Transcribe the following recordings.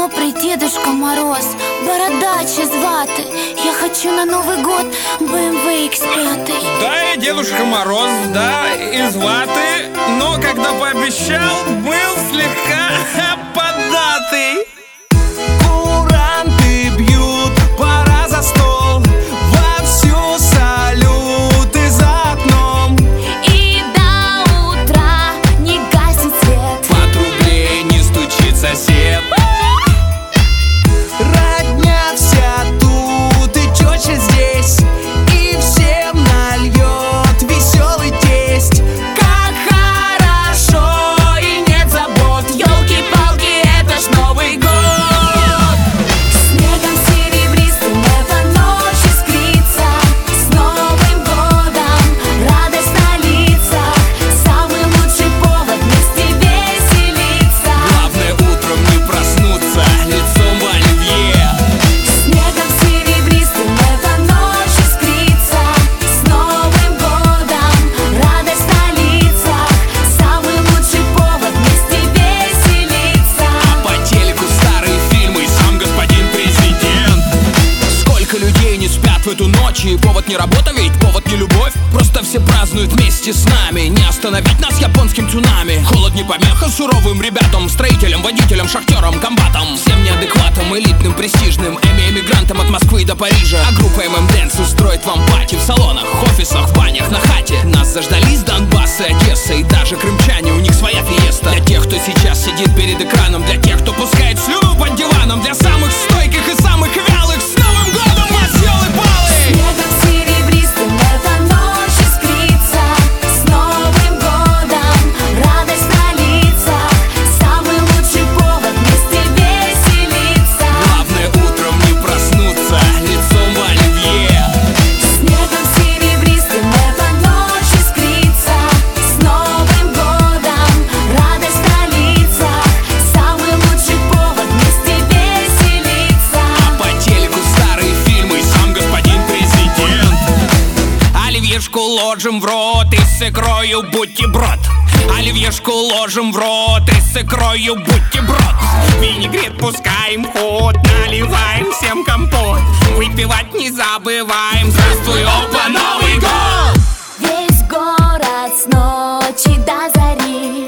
Добрый Дедушка Мороз, бородач из ваты, я хочу на Новый год BMW X5. Да, я Дедушка Мороз, да, из ваты, но когда пообещал, был слегка поддатый. Куранты бьют, пора за стол, вовсю салюты за окном. И до утра не гаснет свет, По трубе не стучит сосед. Родня вся тут и теща здесь, и всем нальет веселый тесть. Как хорошо и нет забот, елки-палки, это ж Новый год. снегом серебристым эта ночь искрится. С Новым годом радость на лицах, самый лучший повод вместе веселиться. Главное утром не проснуться лицом в оливье. Снегом серебристым эта ночь искрится. С Новым годом радость на лицах, самый лучший повод вместе веселиться. По телеку старые фильмы и сам господин президент. Сколько людей не спят в эту ночь, и повод не работа, ведь повод не любовь. Просто все празднуют вместе с нами, не остановить нас японским цунами. Холод не помеха суровым ребятам, строителям, водителям, шахтерам, комбатам, всем неадекватам, элитным, престижным, эмигрантам от Москвы до Парижа. А группа Dance устроит вам пати в салонах, офисах, в банях, на хате. Нас заждались Донбасс и Одесса, и даже крымчане, у них своя фиеста. Для тех, кто сейчас сидит перед экраном, для тех, кто пускает слюну под диваном, для самых стойких и самых вялых, с Новым годом вас, елы-палы! Снегом серебристым эта ночь искрится. С Новым годом радость на лицах, самый лучший повод вместе веселиться. Главное утром не проснуться лицом в оливье. Снегом серебристым эта ночь искрится. С Новым годом радость на лицах, самый лучший повод вместе веселиться. По телеку старые фильмы и сам господин президент. Оливьешку ложим в рот и с икрою бутерброд. Оливьешку ложим в рот и с икрою бутерброд. Винегрет пускаем в ход, наливаем всем компот. Выпивать не забываем, здравствуй, опа, Новый год! Весь город с ночи до зари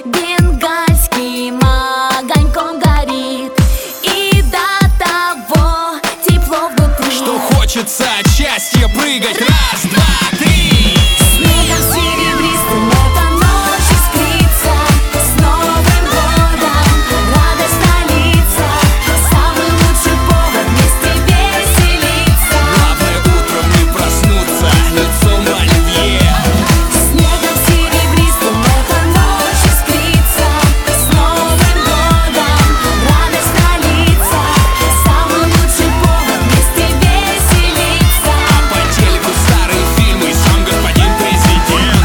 бенгальским огоньком горит. И до того тепло внутри, Что хочется от счастья прыгать, раз, два, три. снегом серебристым эта ночь искрится. С Новым годом радость на лицах, самый лучший повод вместе веселиться. Главное утром не проснуться лицом в оливье. Снегом серебристым эта ночь искрится. С Новым годом радость на лицах, самый лучший повод вместе веселиться. По телеку старые фильмы и сам господин президент.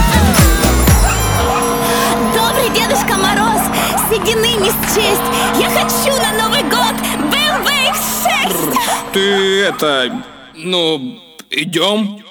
Добрый Дедушка Мороз, седины не счесть, я хочу на Новый год BMW X6. Ты это, идем?